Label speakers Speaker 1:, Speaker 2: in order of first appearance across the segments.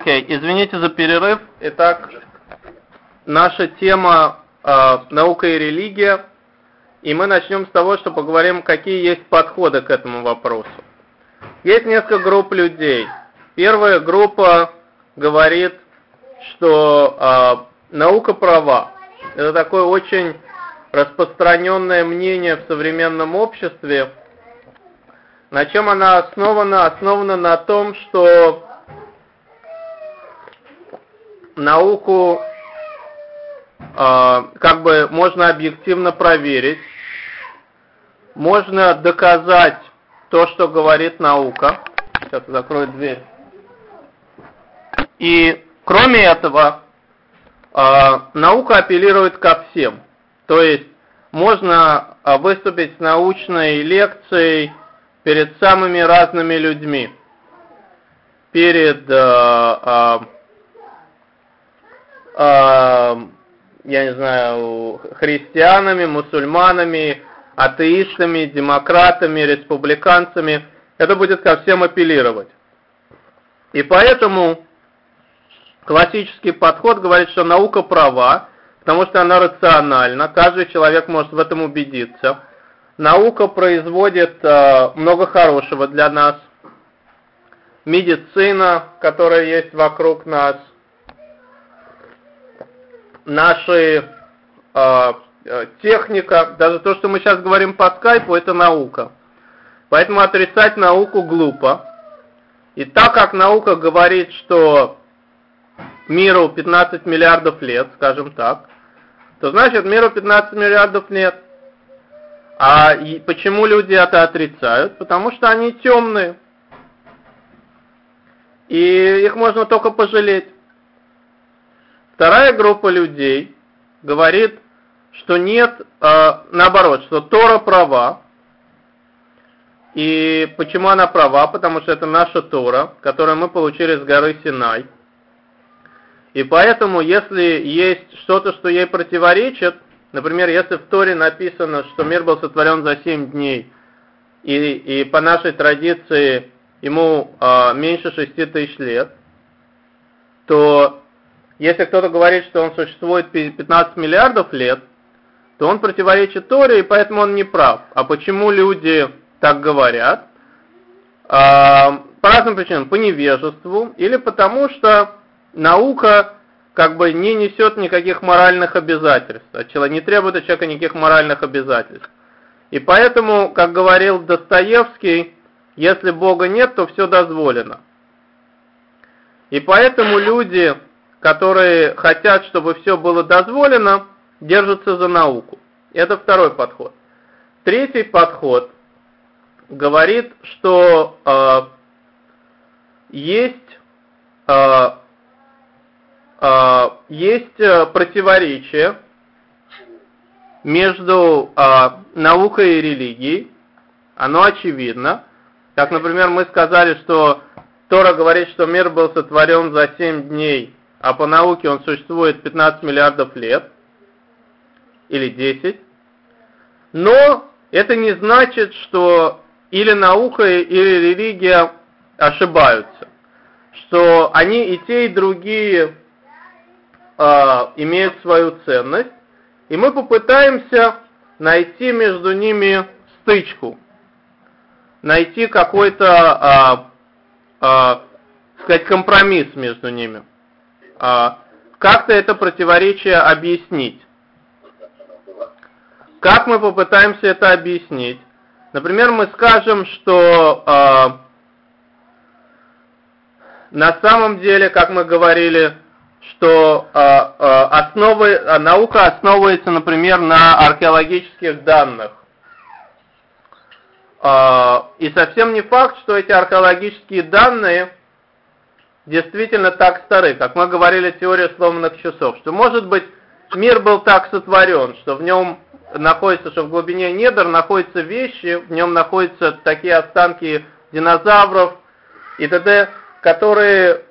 Speaker 1: Окей, извините за перерыв. Итак, наша тема наука и религия. И мы начнем с того, что поговорим, какие есть подходы к этому вопросу. Есть несколько групп людей. Первая группа говорит, что наука права. Это такое очень распространенное мнение в современном обществе. На чем она основана? Основана на том, что науку как бы можно объективно проверить, можно доказать то, что говорит наука. Сейчас закрою дверь. И кроме этого, наука апеллирует ко всем. То есть можно выступить с научной лекцией перед самыми разными людьми. Перед я не знаю, христианами, мусульманами, атеистами, демократами, республиканцами. Это будет ко всем апеллировать. И поэтому классический подход говорит, что наука права, потому что она рациональна, каждый человек может в этом убедиться. Наука производит много хорошего для нас. Медицина, которая есть вокруг нас, наша техника, даже то, что мы сейчас говорим по скайпу, это наука. Поэтому отрицать науку глупо. И так как наука говорит, что миру 15 миллиардов лет, скажем так, то значит миру 15 миллиардов лет. А почему люди это отрицают? Потому что они темные. И их можно только пожалеть. Вторая группа людей говорит, что нет, наоборот, что Тора права. И почему она права? Потому что это наша Тора, которую мы получили с горы Синай. И поэтому, если есть что-то, что ей противоречит, например, если в Торе написано, что мир был сотворен за 7 дней, и по нашей традиции ему меньше 6 тысяч лет, то если кто-то говорит, что он существует 15 миллиардов лет, то он противоречит Торе, и поэтому он не прав. А почему люди так говорят? По разным причинам. По невежеству, или потому что наука как бы не несет никаких моральных обязательств. Не требует от человека никаких моральных обязательств. И поэтому, как говорил Достоевский, если Бога нет, то все дозволено. И поэтому люди, которые хотят, чтобы все было дозволено, держатся за науку. Это второй подход. Третий подход говорит, что есть противоречие между наукой и религией. Оно очевидно. Как, например, мы сказали, что Тора говорит, что мир был сотворен за 7 дней, а по науке он существует 15 миллиардов лет, или 10. Но это не значит, что или наука, или религия ошибаются. Что они и те, и другие имеют свою ценность. И мы попытаемся найти между ними стычку. Найти какой-то, сказать, компромисс между ними. Как-то это противоречие объяснить. Как мы попытаемся это объяснить? Например, мы скажем, что на самом деле, как мы говорили, что наука основывается, например, на археологических данных. И совсем не факт, что эти археологические данные действительно так стары, как мы говорили, теория сломанных часов, что, может быть, мир был так сотворен, что в нем находится, что в глубине недр находятся вещи, в нем находятся такие останки динозавров и т.д., которые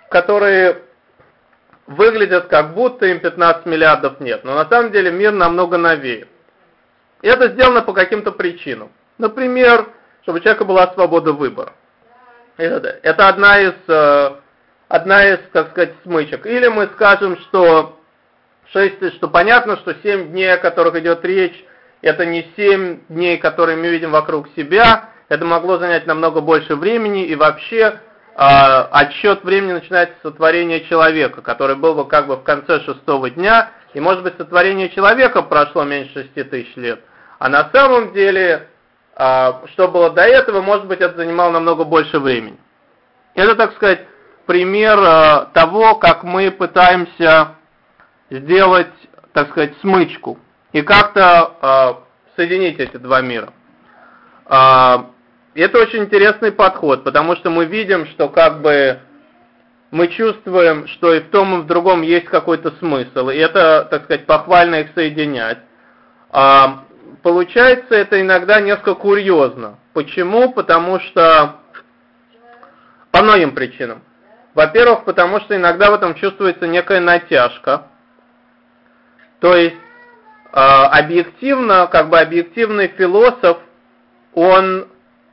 Speaker 1: выглядят, как будто им 15 миллиардов нет. Но на самом деле мир намного новее. И это сделано по каким-то причинам. Например, чтобы у человека была свобода выбора. Это одна из одна из, так сказать, смычек. Или мы скажем, что понятно, что 7 дней, о которых идет речь, это не 7 дней, которые мы видим вокруг себя, это могло занять намного больше времени, и вообще отсчет времени начинается с сотворения человека, который был бы как бы в конце 6-го дня, и может быть сотворение человека прошло меньше 6000 лет, а на самом деле, что было до этого, может быть, это занимало намного больше времени. Это, так сказать, пример того, как мы пытаемся сделать, так сказать, смычку и как-то соединить эти два мира. Это очень интересный подход, потому что мы видим, что как бы мы чувствуем, что и в том, и в другом есть какой-то смысл, и это, так сказать, похвально их соединять. Получается это иногда несколько курьезно. Почему? Потому что по многим причинам. Во-первых, потому что иногда в этом чувствуется некая натяжка. То есть объективно, как бы объективный философ, он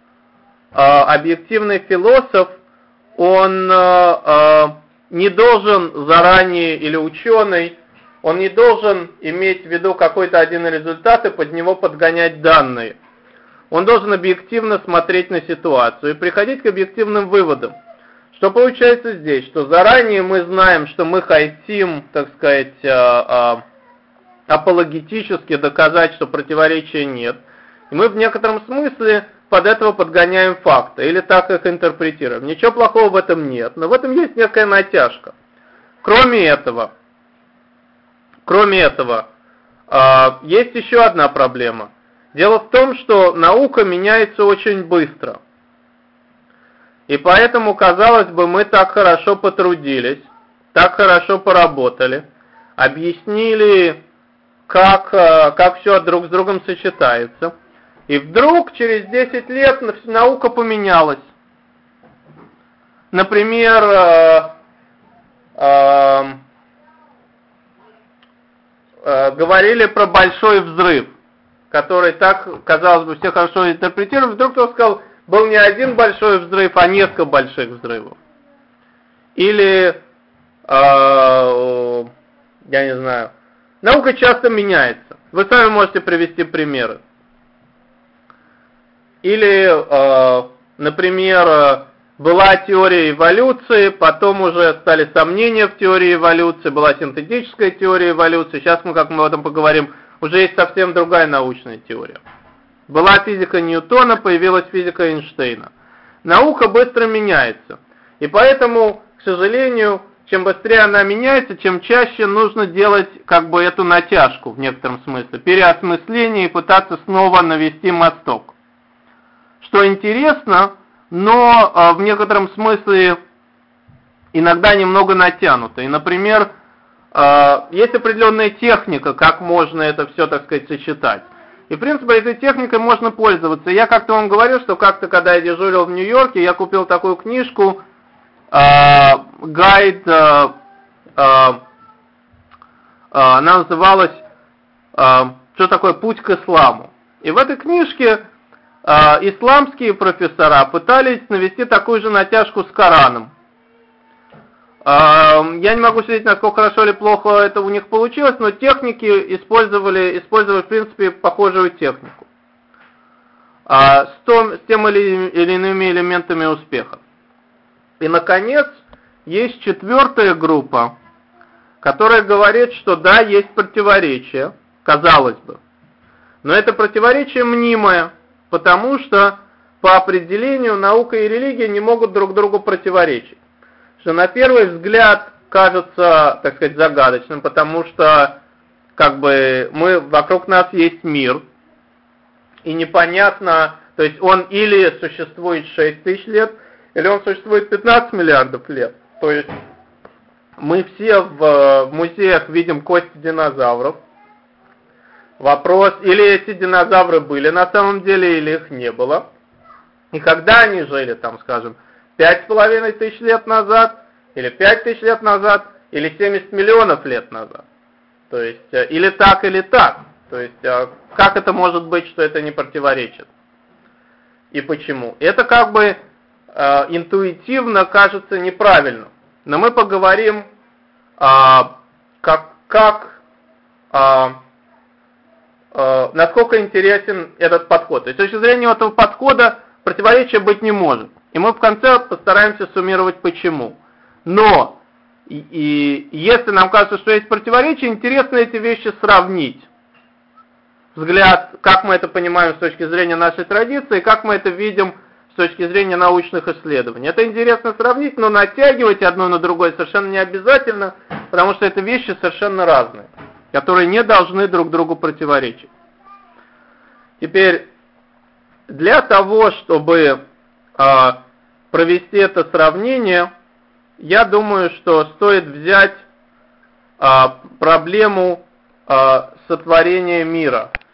Speaker 1: не должен заранее, или ученый, он не должен иметь в виду какой-то один результат и под него подгонять данные. Он должен объективно смотреть на ситуацию и приходить к объективным выводам. Что получается здесь? Что заранее мы знаем, что мы хотим, так сказать, апологетически доказать, что противоречия нет. И мы в некотором смысле под этого подгоняем факты, или так их интерпретируем. Ничего плохого в этом нет, но в этом есть некая натяжка. Кроме этого, есть еще одна проблема. Дело в том, что наука меняется очень быстро. И поэтому, казалось бы, мы так хорошо потрудились, так хорошо поработали, объяснили, как все друг с другом сочетается. И вдруг через 10 лет наука поменялась. Например, говорили про большой взрыв, который так, казалось бы, все хорошо интерпретировали. Вдруг кто сказал, был не один большой взрыв, а несколько больших взрывов. Или, я не знаю, наука часто меняется. Вы сами можете привести примеры. Или, например, была теория эволюции, потом уже стали сомнения в теории эволюции, была синтетическая теория эволюции, сейчас мы, как мы об этом поговорим, уже есть совсем другая научная теория. Была физика Ньютона, появилась физика Эйнштейна. Наука быстро меняется. И поэтому, к сожалению, чем быстрее она меняется, чем чаще нужно делать как бы эту натяжку в некотором смысле, переосмысление и пытаться снова навести мосток. Что интересно, но в некотором смысле иногда немного натянуто. И, например, есть определенная техника, как можно это все, так сказать, сочетать. И, в принципе, этой техникой можно пользоваться. Я как-то вам говорил, что как-то, когда я дежурил в Нью-Йорке, я купил такую книжку, гайд, она называлась «Что такое путь к исламу?». И в этой книжке исламские профессора пытались навести такую же натяжку с Кораном. Я не могу судить, насколько хорошо или плохо это у них получилось, но техники использовали в принципе похожую технику. С тем или иными элементами успеха. И, наконец, есть четвертая группа, которая говорит, что да, есть противоречие, казалось бы. Но это противоречие мнимое, потому что по определению наука и религия не могут друг другу противоречить. Что на первый взгляд кажется, так сказать, загадочным, потому что как бы вокруг нас есть мир, и непонятно, то есть он или существует 6 тысяч лет, или он существует 15 миллиардов лет. То есть мы все в музеях видим кости динозавров. Вопрос, или эти динозавры были на самом деле, или их не было. И когда они жили, там, скажем, 5,5 тысяч лет назад, или 5 тысяч лет назад, или 70 миллионов лет назад. То есть, или так, или так. То есть, как это может быть, что это не противоречит? И почему? Это как бы интуитивно кажется неправильным. но мы поговорим, насколько интересен этот подход. То есть с точки зрения этого подхода противоречия быть не может. И мы в конце постараемся суммировать почему. Но и если нам кажется, что есть противоречия, интересно эти вещи сравнить. Взгляд, как мы это понимаем с точки зрения нашей традиции, как мы это видим с точки зрения научных исследований. Это интересно сравнить, но натягивать одно на другое совершенно не обязательно, потому что это вещи совершенно разные, которые не должны друг другу противоречить. Теперь, для того, чтобы провести это сравнение, я думаю, что стоит взять проблему сотворения мира.